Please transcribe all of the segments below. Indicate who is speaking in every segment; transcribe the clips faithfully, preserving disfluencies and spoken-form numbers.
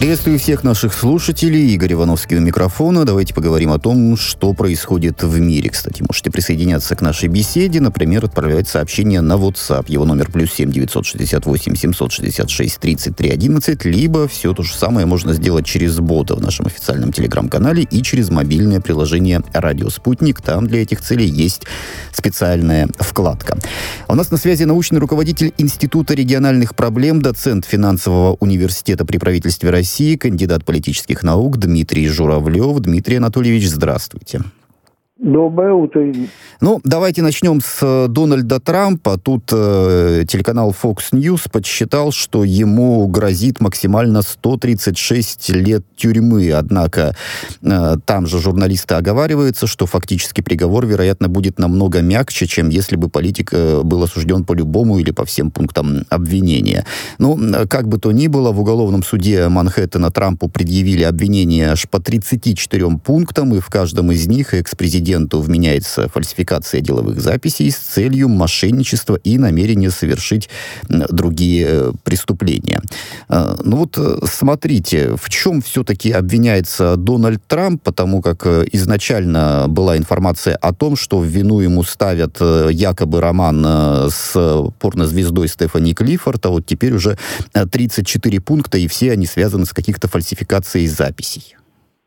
Speaker 1: Приветствую всех наших слушателей. Игорь Ивановский у микрофона. Давайте поговорим о том, что происходит в мире. Кстати, можете присоединяться к нашей беседе. Например, отправлять сообщение на WhatsApp. Его номер плюс семь девятьсот шестьдесят восемь семьсот шестьдесят шесть тридцать три одиннадцать. Либо все то же самое можно сделать через бота в нашем официальном телеграм-канале и через мобильное приложение «Радио Спутник». Там для этих целей есть специальная вкладка. У нас на связи научный руководитель Института региональных проблем, доцент финансового университета при правительстве России, России, кандидат политических наук Дмитрий Журавлев. Дмитрий Анатольевич, здравствуйте.
Speaker 2: Доброе утро.
Speaker 1: Ну, давайте начнем с Дональда Трампа. Тут э, телеканал Fox News подсчитал, что ему грозит максимально сто тридцать шесть лет тюрьмы. Однако э, там же журналисты оговариваются, что фактически приговор, вероятно, будет намного мягче, чем если бы политик э, был осужден по любому или по всем пунктам обвинения. Ну, как бы то ни было, в уголовном суде Манхэттена Трампу предъявили обвинения аж по тридцати четырем пунктам, и в каждом из них экс-президент вменяется фальсификация деловых записей с целью мошенничества и намерения совершить другие преступления. Ну вот смотрите, в чем все-таки обвиняется Дональд Трамп, потому как изначально была информация о том, что в вину ему ставят якобы роман с порнозвездой Стефани Клиффорд, а вот теперь уже тридцать четыре пункта, и все они связаны с каких-то фальсификацией записей.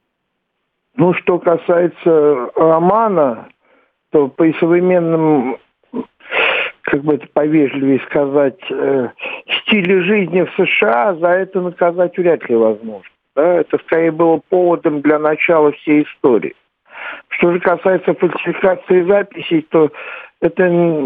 Speaker 2: Ну, что касается романа, то при современном, как бы это повежливее сказать, э, стиле жизни в США за это наказать вряд ли возможно. Да? Это скорее было поводом для начала всей истории. Что же касается фальсификации записей, то это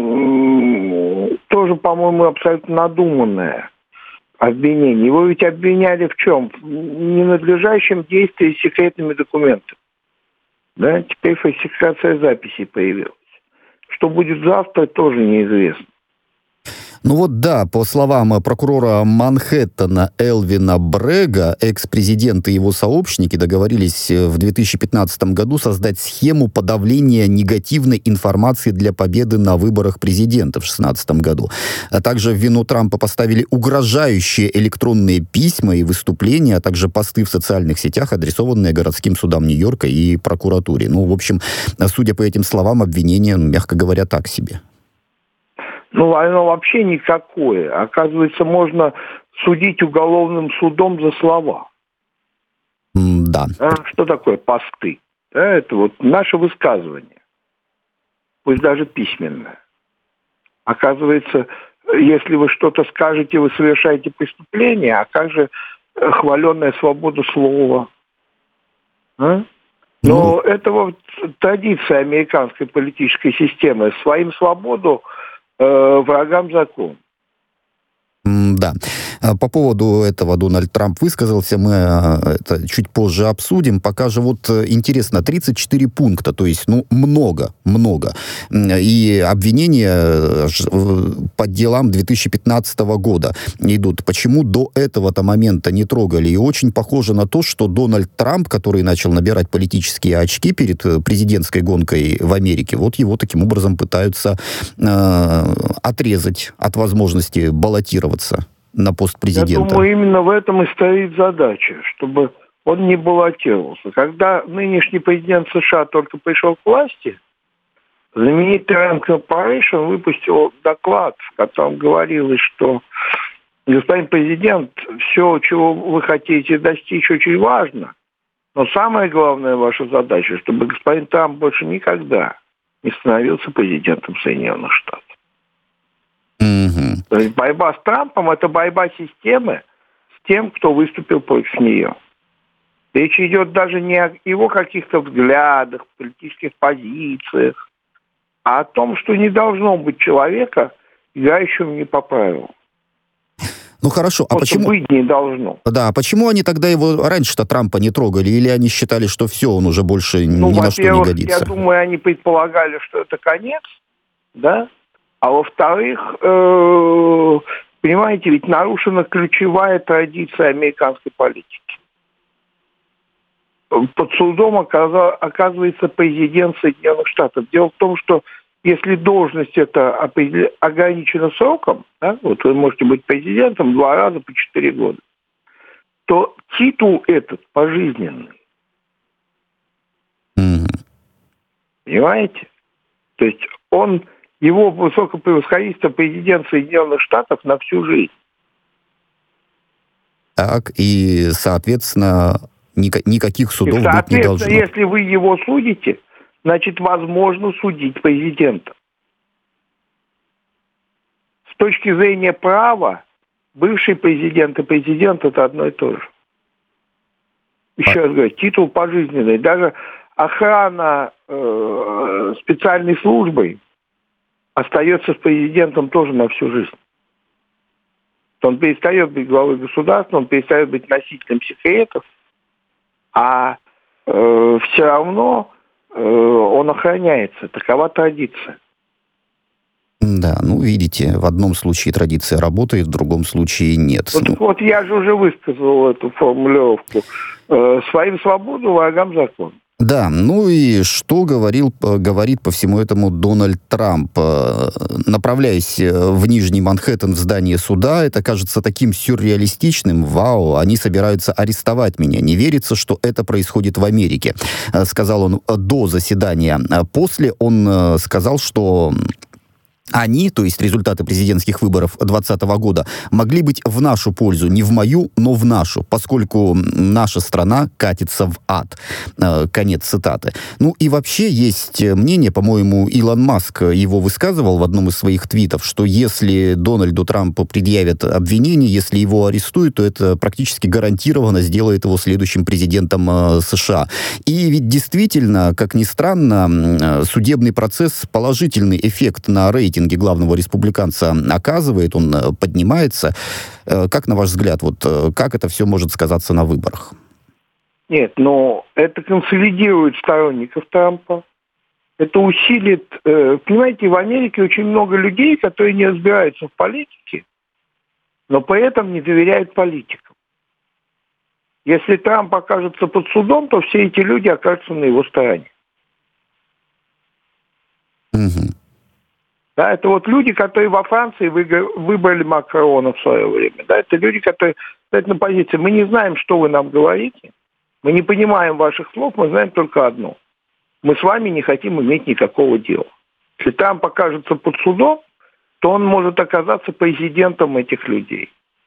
Speaker 2: м- тоже, по-моему, абсолютно надуманное обвинение. Его ведь обвиняли в чем? В ненадлежащем действии с секретными документами. Да, теперь фальсификация записей появилась. Что будет завтра, тоже неизвестно.
Speaker 1: Ну вот да, по словам прокурора Манхэттена Элвина Брега, экс-президент и его сообщники договорились в две тысячи пятнадцатом году создать схему подавления негативной информации для победы на выборах президента в две тысячи шестнадцатом году. А также в вину Трампа поставили угрожающие электронные письма и выступления, а также посты в социальных сетях, адресованные городским судам Нью-Йорка и прокуратуре. Ну, в общем, судя по этим словам, обвинение, мягко говоря, так себе.
Speaker 2: Ну, оно вообще никакое. Оказывается, можно судить уголовным судом за слова.
Speaker 1: Mm, да.
Speaker 2: А что такое посты? Да, это вот наше высказывание. Пусть даже письменное. Оказывается, если вы что-то скажете, вы совершаете преступление, а как же хваленная свобода слова? А? Но mm. это вот традиция американской политической системы. Своим свободу врагам закон.
Speaker 1: Да. По поводу этого Дональд Трамп высказался, мы это чуть позже обсудим. Пока же вот интересно, тридцать четыре пункта, то есть, ну, много, много. И обвинения по делам две тысячи пятнадцатого года идут. Почему до этого-то момента не трогали? И очень похоже на то, что Дональд Трамп, который начал набирать политические очки перед президентской гонкой в Америке, вот его таким образом пытаются э, отрезать от возможности баллотироваться на пост президента.
Speaker 2: Я думаю, именно в этом и стоит задача, чтобы он не баллотировался. Когда нынешний президент США только пришел к власти, знаменитый Rand Corporation выпустил доклад, в котором говорилось, что господин президент, все, чего вы хотите достичь, очень важно, но самая главная ваша задача, чтобы господин Трамп больше никогда не становился президентом Соединенных Штатов.
Speaker 1: Mm-hmm.
Speaker 2: То есть борьба с Трампом – это борьба системы с тем, кто выступил против нее. Речь идет даже не о его каких-то взглядах, политических позициях, а о том, что не должно быть человека, играющего не по правилам.
Speaker 1: Ну хорошо, а
Speaker 2: Просто
Speaker 1: почему...
Speaker 2: быть не должно.
Speaker 1: Да, а почему они тогда его раньше-то Трампа не трогали? Или они считали, что все, он уже больше
Speaker 2: ну,
Speaker 1: ни на что не годится?
Speaker 2: Я думаю, они предполагали, что это конец, да? А во-вторых, э, понимаете, ведь нарушена ключевая традиция американской политики. Под судом оказывается президент Соединенных Штатов. Дело в том, что если должность эта ограничена сроком, да, вот вы можете быть президентом два раза по четыре года, то титул этот пожизненный.
Speaker 1: Mm-hmm.
Speaker 2: Понимаете? То есть он, его высокопревосходительство президент Соединенных Штатов на всю жизнь.
Speaker 1: Так, и, соответственно, ни- никаких судов
Speaker 2: и,
Speaker 1: быть не должно.
Speaker 2: Если вы его судите, значит, возможно судить президента. С точки зрения права, бывший президент и президент – это одно и то же. Еще раз говорю, титул пожизненный. Даже охрана э, специальной службой остается с президентом тоже на всю жизнь. Он перестает быть главой государства, он перестает быть носителем секретов, а э, все равно э, он охраняется. Такова традиция.
Speaker 1: Да, ну, видите, в одном случае традиция работает, в другом случае нет.
Speaker 2: Вот,
Speaker 1: ну...
Speaker 2: вот я же уже высказал эту формулировку. Э, своим свободу, врагам закон.
Speaker 1: Да, ну и что говорил, говорит по всему этому Дональд Трамп? Направляясь в Нижний Манхэттен в здание суда, это кажется таким сюрреалистичным. Вау, они собираются арестовать меня. Не верится, что это происходит в Америке, сказал он до заседания. После он сказал, что они, то есть результаты президентских выборов двадцатого года, могли быть в нашу пользу, не в мою, но в нашу, поскольку наша страна катится в ад. Э, конец цитаты. Ну и вообще есть мнение, по-моему, Илон Маск его высказывал в одном из своих твитов, что если Дональду Трампу предъявят обвинение, если его арестуют, то это практически гарантированно сделает его следующим президентом э, США. И ведь действительно, как ни странно, э, судебный процесс положительный эффект на рейтинг главного республиканца оказывает, он поднимается. Как, на ваш взгляд, вот как это все может сказаться на выборах?
Speaker 2: Нет, но это консолидирует сторонников Трампа. Это усилит... Понимаете, в Америке очень много людей, которые не разбираются в политике, но при этом не доверяют политикам. Если Трамп окажется под судом, то все эти люди окажутся на его стороне.
Speaker 1: Угу.
Speaker 2: Да, это вот люди, которые во Франции выбрали Макрона в свое время. Да, это люди, которые стоят на позиции. Мы не знаем, что вы нам говорите. Мы не понимаем ваших слов, мы знаем только одно. Мы с вами не хотим иметь никакого дела. Если Трамп окажется под судом, то он может оказаться президентом этих людей.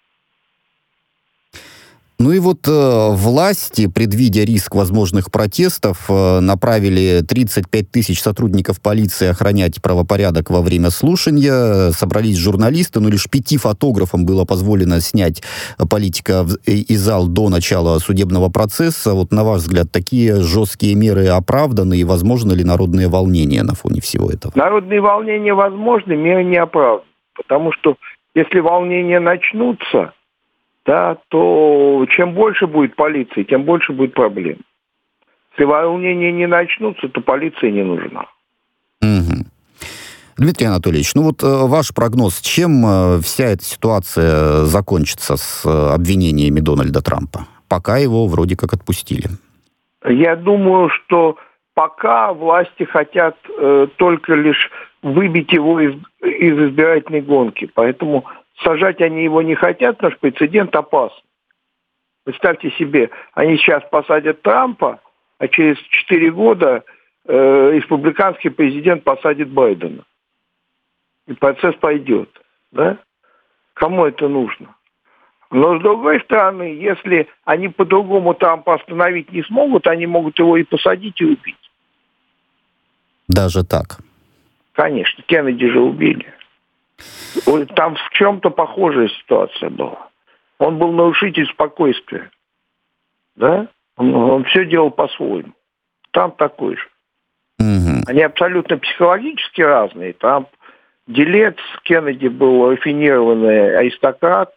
Speaker 1: Ну и вот э, власти, предвидя риск возможных протестов, э, направили тридцать пять тысяч сотрудников полиции охранять правопорядок во время слушания. Собрались журналисты, но лишь пяти фотографам было позволено снять политика в, и зал до начала судебного процесса. Вот на ваш взгляд, такие жесткие меры оправданы, и возможно ли народные волнения на фоне всего этого?
Speaker 2: Народные волнения возможны, меры не оправданы. Потому что если волнения начнутся, да, то чем больше будет полиции, тем больше будет проблем. Если волнения не начнутся, то полиция не нужна.
Speaker 1: Угу. Дмитрий Анатольевич, ну вот э, ваш прогноз, чем э, вся эта ситуация закончится с э, обвинениями Дональда Трампа? Пока его вроде как отпустили.
Speaker 2: Я думаю, что пока власти хотят э, только лишь выбить его из, из избирательной гонки. Поэтому сажать они его не хотят, потому что прецедент опасен. Представьте себе, они сейчас посадят Трампа, а через четыре года э, республиканский президент посадит Байдена. И процесс пойдет. Да? Кому это нужно? Но с другой стороны, если они по-другому Трампа остановить не смогут, они могут его и посадить, и убить.
Speaker 1: Даже так?
Speaker 2: Конечно, Кеннеди же убили. Там в чем-то похожая ситуация была. Он был нарушитель спокойствия. Да? Он, он все делал по-своему. Трамп такой же.
Speaker 1: Угу.
Speaker 2: Они абсолютно психологически разные. Трамп делец, Кеннеди был рафинированный аристократ,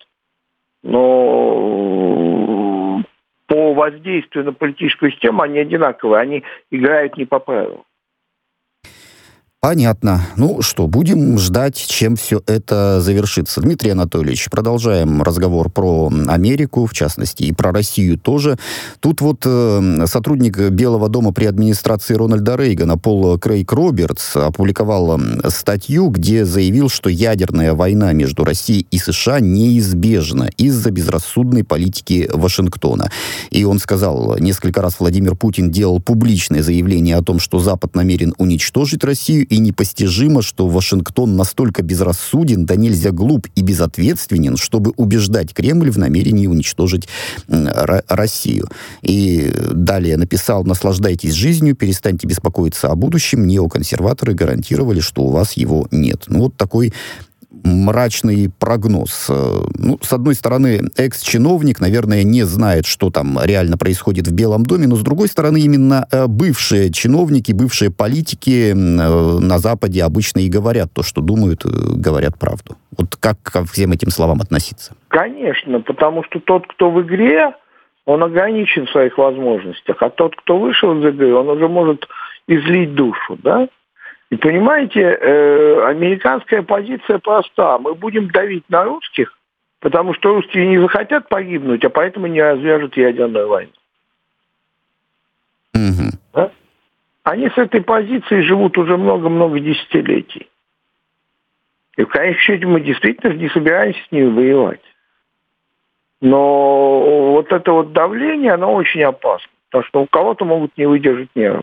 Speaker 2: но по воздействию на политическую систему они одинаковые. Они играют не по правилам.
Speaker 1: Понятно. Ну что, будем ждать, чем все это завершится. Дмитрий Анатольевич, продолжаем разговор про Америку, в частности, и про Россию тоже. Тут вот э, сотрудник Белого дома при администрации Рональда Рейгана Пол Крейг Робертс опубликовал статью, где заявил, что ядерная война между Россией и США неизбежна из-за безрассудной политики Вашингтона. И он сказал, несколько раз Владимир Путин делал публичное заявление о том, что Запад намерен уничтожить Россию, и непостижимо, что Вашингтон настолько безрассуден, да нельзя глуп и безответственен, чтобы убеждать Кремль в намерении уничтожить Р- Россию. И далее написал: «Наслаждайтесь жизнью, перестаньте беспокоиться о будущем. Неоконсерваторы гарантировали, что у вас его нет». Ну, вот такой мрачный прогноз. Ну, с одной стороны, экс-чиновник, наверное, не знает, что там реально происходит в Белом доме, но с другой стороны, именно бывшие чиновники, бывшие политики на Западе обычно и говорят то, что думают, говорят правду. Вот как ко всем этим словам относиться?
Speaker 2: Конечно, потому что тот, кто в игре, он ограничен в своих возможностях, а тот, кто вышел из игры, он уже может излить душу, да? И понимаете, э, американская позиция проста. Мы будем давить на русских, потому что русские не захотят погибнуть, а поэтому не развяжут ядерную войну.
Speaker 1: Mm-hmm.
Speaker 2: Да? Они с этой позицией живут уже много-много десятилетий. И в конечном счете мы действительно не собираемся с ними воевать. Но вот это вот давление, оно очень опасно. Потому что у кого-то могут не выдержать нервы.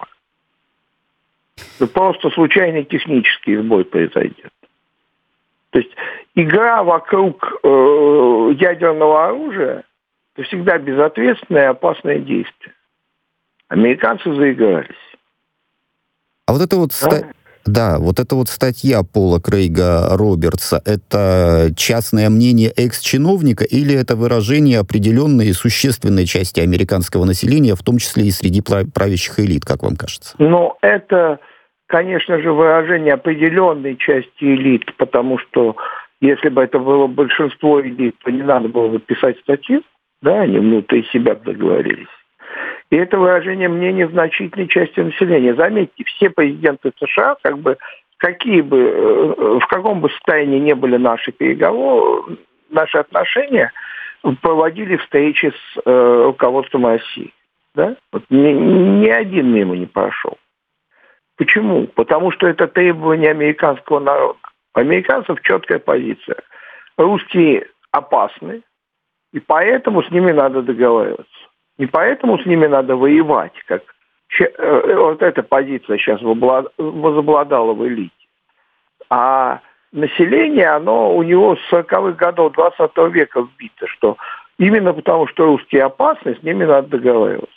Speaker 2: Просто случайный технический сбой произойдет. То есть игра вокруг э, ядерного оружия – это всегда безответственное и опасное действие. Американцы заигрались.
Speaker 1: А вот это вот...
Speaker 2: Да?
Speaker 1: Ста... Да, вот эта вот статья Пола Крейга Робертса, это частное мнение экс-чиновника или это выражение определенной существенной части американского населения, в том числе и среди правящих элит, как вам кажется?
Speaker 2: Ну, это, конечно же, выражение определенной части элит, потому что если бы это было большинство элит, то не надо было бы писать статью, да, они внутри себя договорились. И это выражение мнения значительной части населения. Заметьте, все президенты США, как бы, какие бы, в каком бы состоянии не были наши переговоры, наши отношения, проводили встречи с э, руководством России. Да? Вот ни, ни один мимо не прошел. Почему? Потому что это требование американского народа. У американцев четкая позиция. Русские опасны, и поэтому с ними надо договариваться. И поэтому с ними надо воевать, как вот эта позиция сейчас возобладала в элите. А население, оно у него с сороковых годов двадцатого века вбито, что именно потому, что русские опасны, с ними надо договариваться.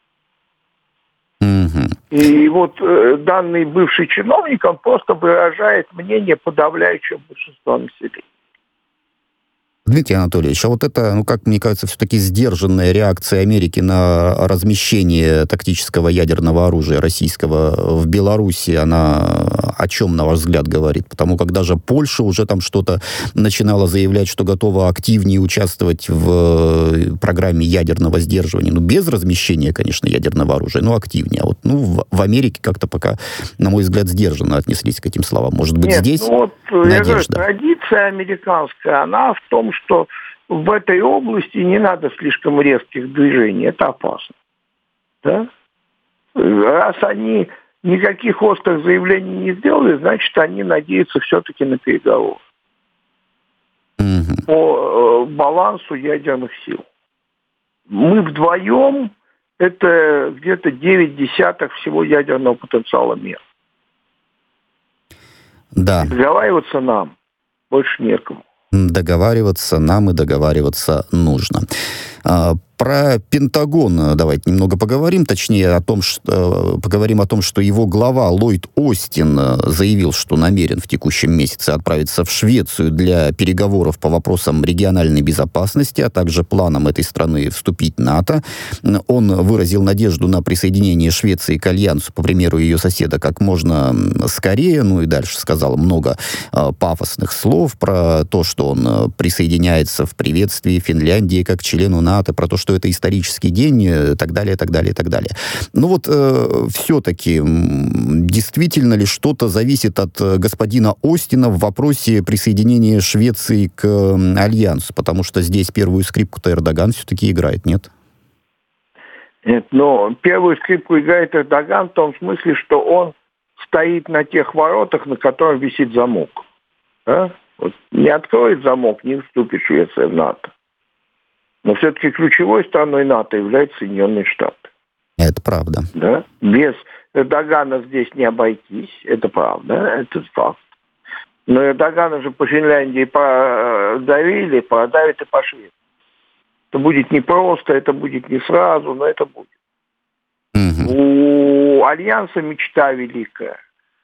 Speaker 1: Mm-hmm.
Speaker 2: И вот данный бывший чиновник, он просто выражает мнение подавляющего большинства населения.
Speaker 1: Дмитрий Анатольевич, а вот это, ну, как мне кажется, все-таки сдержанная реакция Америки на размещение тактического ядерного оружия российского в Беларуси, она о чем, на ваш взгляд, говорит? Потому как даже Польша уже там что-то начинала заявлять, что готова активнее участвовать в программе ядерного сдерживания. Ну, без размещения, конечно, ядерного оружия, но активнее. А вот, ну, в, в Америке как-то пока, на мой взгляд, сдержанно отнеслись к этим словам. Может быть,
Speaker 2: Нет,
Speaker 1: здесь
Speaker 2: ну, вот,
Speaker 1: надежда?
Speaker 2: Я говорю, традиция американская, она в том, что в этой области не надо слишком резких движений, это опасно. Да? Раз они никаких острых заявлений не сделали, значит, они надеются все-таки на переговоры
Speaker 1: Mm-hmm.
Speaker 2: по э, балансу ядерных сил. Мы вдвоем это где-то девять десятых всего ядерного потенциала мира.
Speaker 1: Да.
Speaker 2: Договариваться нам больше некому.
Speaker 1: Договариваться нам и договариваться нужно. Про Пентагон давайте немного поговорим, точнее о том, что, поговорим о том, что его глава Ллойд Остин заявил, что намерен в текущем месяце отправиться в Швецию для переговоров по вопросам региональной безопасности, а также планам этой страны вступить в НАТО. Он выразил надежду на присоединение Швеции к альянсу, по примеру ее соседа, как можно скорее, ну и дальше сказал много пафосных слов про то, что он присоединяется в приветствии Финляндии как к члену НАТО, про то, что что это исторический день, и так далее, так далее, так далее. Ну вот э, все-таки действительно ли что-то зависит от господина Остина в вопросе присоединения Швеции к Альянсу? Потому что здесь первую скрипку-то Эрдоган все-таки играет, нет?
Speaker 2: Нет, но первую скрипку играет Эрдоган в том смысле, что он стоит на тех воротах, на которых висит замок. Да? Вот не откроет замок, не вступит Швеция в НАТО. Но все-таки ключевой страной НАТО являются Соединенные Штаты.
Speaker 1: Это правда.
Speaker 2: Да? Без Эрдогана здесь не обойтись, это правда, это факт. Но Эрдогана же по Финляндии продавили, продавят и по Швеции. Это будет непросто, это будет не сразу, но это будет. Угу. У Альянса мечта великая.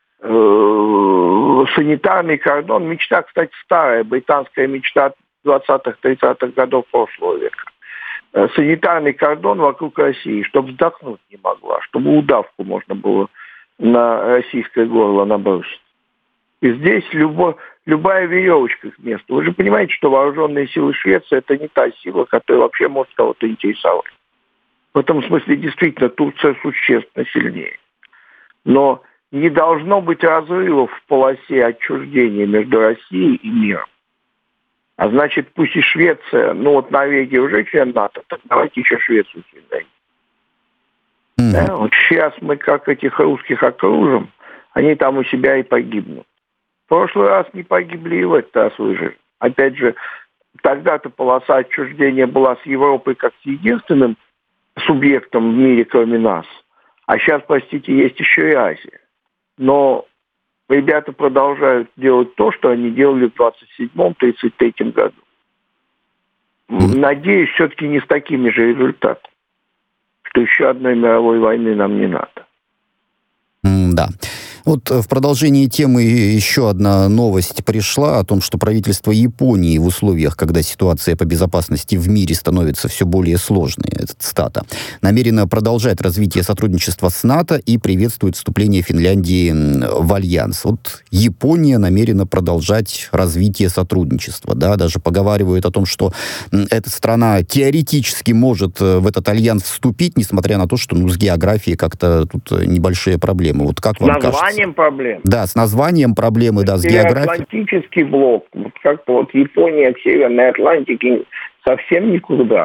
Speaker 2: Санитарный кордон, мечта, кстати, старая, британская мечта двадцатых-тридцатых годов прошлого века. Санитарный кордон вокруг России, чтобы вздохнуть не могла, чтобы удавку можно было на российское горло набросить. И здесь любо, любая веревочка к месту. Вы же понимаете, что вооруженные силы Швеции – это не та сила, которая вообще может кого-то интересовать. В этом смысле действительно Турция существенно сильнее. Но не должно быть разрывов в полосе отчуждения между Россией и миром. А значит, пусть и Швеция, ну вот Норвегия уже член НАТО, так давайте еще Швецию сильнее. Mm-hmm. Да? Вот сейчас мы как этих русских окружим, они там у себя и погибнут. В прошлый раз не погибли, и в этот раз выжили. Опять же, тогда-то полоса отчуждения была с Европой как с единственным субъектом в мире, кроме нас. А сейчас, простите, есть еще и Азия. Но ребята продолжают делать то, что они делали в двадцать седьмом — тридцать третьем году. Надеюсь, все-таки не с такими же результатами. Что еще одной мировой войны нам не надо.
Speaker 1: Да. Вот в продолжении темы еще одна новость пришла о том, что правительство Японии в условиях, когда ситуация по безопасности в мире становится все более сложной, это цитата, намерено продолжать развитие сотрудничества с НАТО и приветствует вступление Финляндии в Альянс. Вот Япония намерена продолжать развитие сотрудничества, да, даже поговаривают о том, что эта страна теоретически может в этот Альянс вступить, несмотря на то, что ну, с географией как-то тут небольшие проблемы. Вот как вам кажется?
Speaker 2: Проблем.
Speaker 1: Да, с названием проблемы, да, с географией.
Speaker 2: Атлантический блок. Вот как-то вот Япония в Северной Атлантике совсем никуда.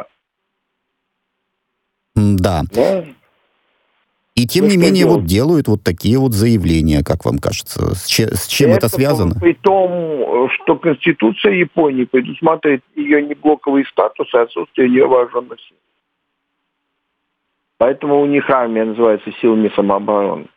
Speaker 1: Да. да? И тем ну, не менее делать? вот делают вот такие вот заявления, как вам кажется. С, че- с чем это, это связано?
Speaker 2: При том, что Конституция Японии предусматривает ее неблоковый статус и отсутствие ее вооруженных сил. Поэтому у них армия называется силами самообороны.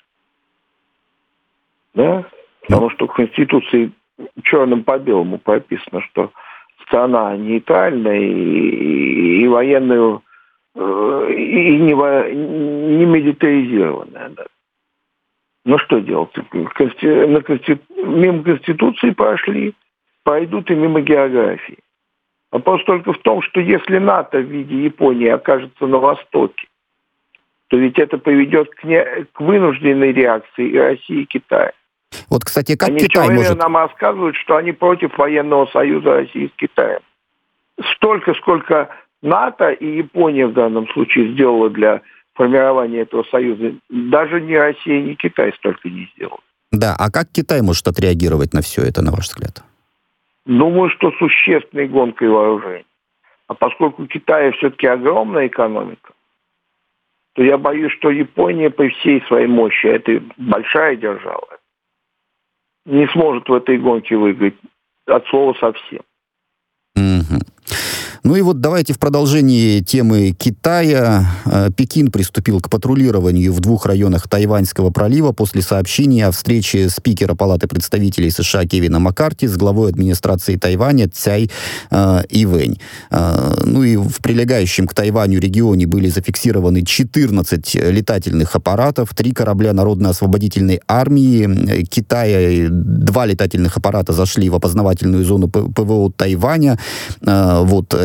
Speaker 2: Да? Потому что в Конституции черным по белому прописано, что страна нейтральная и, и военную и не, не милитаризированная. Да. Ну что делать? Консти... На консти... Мимо Конституции прошли, пойдут и мимо географии. Вопрос только в том, что если НАТО в виде Японии окажется на Востоке, то ведь это приведет к, не... к вынужденной реакции и России, и Китая.
Speaker 1: Вот, кстати, как
Speaker 2: они
Speaker 1: Китай может...
Speaker 2: нам рассказывают, что они против военного союза России с Китаем. Столько, сколько НАТО и Япония в данном случае сделала для формирования этого союза, даже ни Россия, ни Китай столько не сделали.
Speaker 1: Да, а как Китай может отреагировать на все это, на ваш взгляд?
Speaker 2: Думаю, что существенной гонкой вооружений. А поскольку Китай все-таки огромная экономика, то я боюсь, что Япония при всей своей мощи, это большая держава, не сможет в этой гонке выиграть от слова совсем.
Speaker 1: Mm-hmm. Ну и вот давайте в продолжении темы Китая. Пекин приступил к патрулированию в двух районах Тайваньского пролива после сообщения о встрече спикера Палаты представителей США Кевина Маккарти с главой администрации Тайваня Цай э, Ивэнь. Э, ну и в прилегающем к Тайваню регионе были зафиксированы четырнадцать летательных аппаратов, три корабля Народно-освободительной армии Китая, два летательных аппарата зашли в опознавательную зону ПВО Тайваня. Э, вот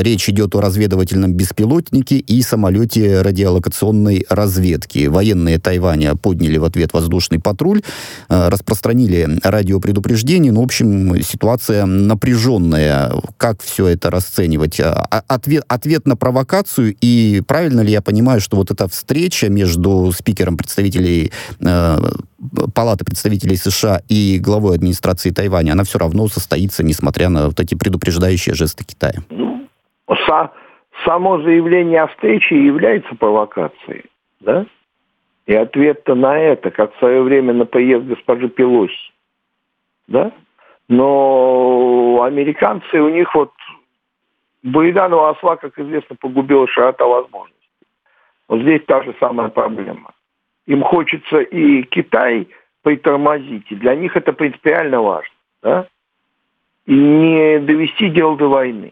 Speaker 1: Речь идет о разведывательном беспилотнике и самолете радиолокационной разведки. Военные Тайваня подняли в ответ воздушный патруль, распространили радиопредупреждение. Ну, в общем, ситуация напряженная. Как все это расценивать? Ответ, ответ на провокацию, и правильно ли я понимаю, что вот эта встреча между спикером представителей э, Палаты представителей США и главой администрации Тайваня, она все равно состоится, несмотря на вот эти предупреждающие жесты Китая?
Speaker 2: Ну, са- само заявление о встрече является провокацией, да? И ответ-то на это, как в свое время на приезд госпожи Пелоси, да? Но американцы, у них вот Буриданова осла, как известно, погубила широта возможностей. Вот здесь та же самая проблема. Им хочется и Китай притормозить, и для них это принципиально важно, да? И не довести дело до войны.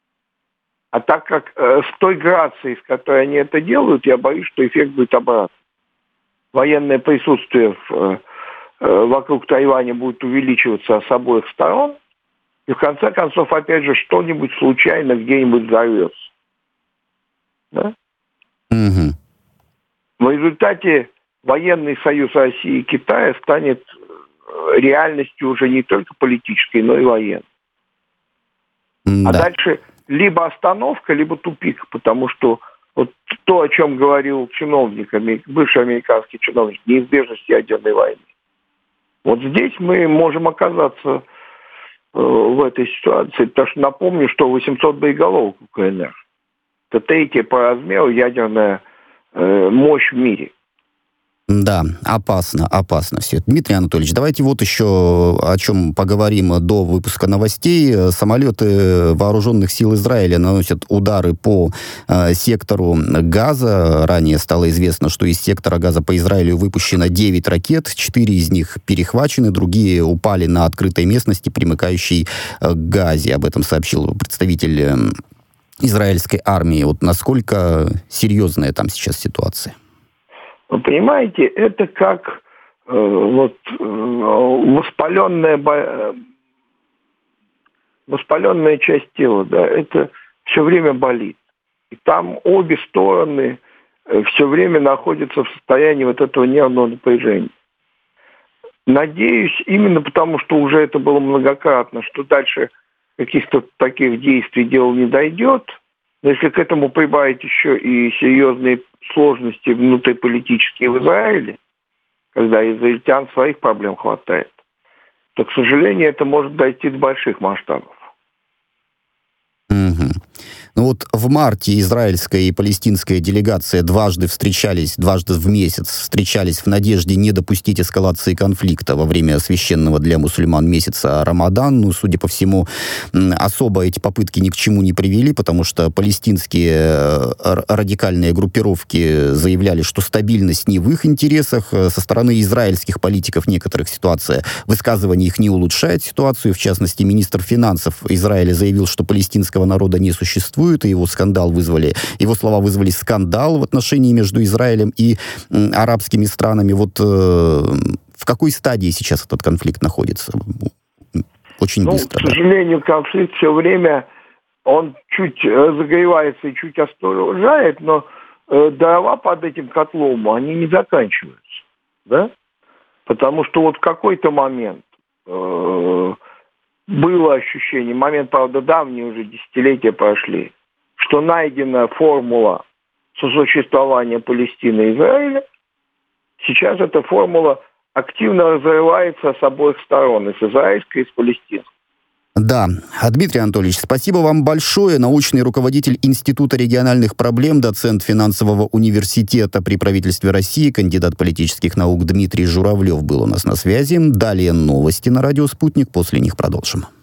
Speaker 2: А так как э, с той грацией, с которой они это делают, я боюсь, что эффект будет обратный. Военное присутствие в, э, э, вокруг Тайваня будет увеличиваться с обоих сторон, и в конце концов, опять же, что-нибудь случайно где-нибудь взорвется. Да?
Speaker 1: Угу.
Speaker 2: В результате военный союз России и Китая станет реальностью уже не только политической, но и военной. Да. А дальше либо остановка, либо тупик, потому что вот то, о чем говорил чиновник, бывший американский чиновник, неизбежность ядерной войны. Вот здесь мы можем оказаться э, в этой ситуации, потому что напомню, что восемьсот боеголовок у КНР. Это третья по размеру ядерная э, мощь в мире.
Speaker 1: Да, опасно, опасно все это. Дмитрий Анатольевич, давайте вот еще о чем поговорим до выпуска новостей. Самолеты вооруженных сил Израиля наносят удары по э, сектору Газа. Ранее стало известно, что из сектора Газа по Израилю выпущено девять ракет, четыре из них перехвачены, другие упали на открытой местности, примыкающей к Газе. Об этом сообщил представитель э, израильской армии. Вот насколько серьезная там сейчас ситуация?
Speaker 2: Вы понимаете, это как э, вот э, воспаленная, воспаленная часть тела, да, это все время болит. И там обе стороны э, все время находятся в состоянии вот этого нервного напряжения. Надеюсь, именно потому, что уже это было многократно, что дальше каких-то таких действий дело не дойдет. Но если к этому прибавить еще и серьезные сложности внутриполитические в Израиле, когда израильтян своих проблем хватает, то, к сожалению, это может дойти до больших масштабов.
Speaker 1: Угу. Ну вот в марте израильская и палестинская делегация дважды встречались, дважды в месяц встречались в надежде не допустить эскалации конфликта во время священного для мусульман месяца Рамадан. Ну, судя по всему, особо эти попытки ни к чему не привели, потому что палестинские радикальные группировки заявляли, что стабильность не в их интересах. Со стороны израильских политиков некоторых ситуация, высказывания их не улучшает ситуацию. В частности, министр финансов Израиля заявил, что палестинского народа не существует, и его скандал вызвали, его слова вызвали скандал в отношении между Израилем и м, арабскими странами. Вот э, в какой стадии сейчас этот конфликт находится? Очень
Speaker 2: ну,
Speaker 1: быстро.
Speaker 2: К
Speaker 1: да.
Speaker 2: сожалению, конфликт все время, он чуть разогревается и чуть остужает, но э, дрова под этим котлом, они не заканчиваются. Да? Потому что вот в какой-то момент э, было ощущение, момент, правда, давний, уже десятилетия прошли, что найдена формула сосуществования Палестины и Израиля. Сейчас эта формула активно разрывается с обоих сторон, и с израильской, и с палестинской.
Speaker 1: Да. Дмитрий Анатольевич, спасибо вам большое. Научный руководитель Института региональных проблем, доцент финансового университета при правительстве России, кандидат политических наук Дмитрий Журавлев был у нас на связи. Далее новости на радио «Спутник», после них продолжим.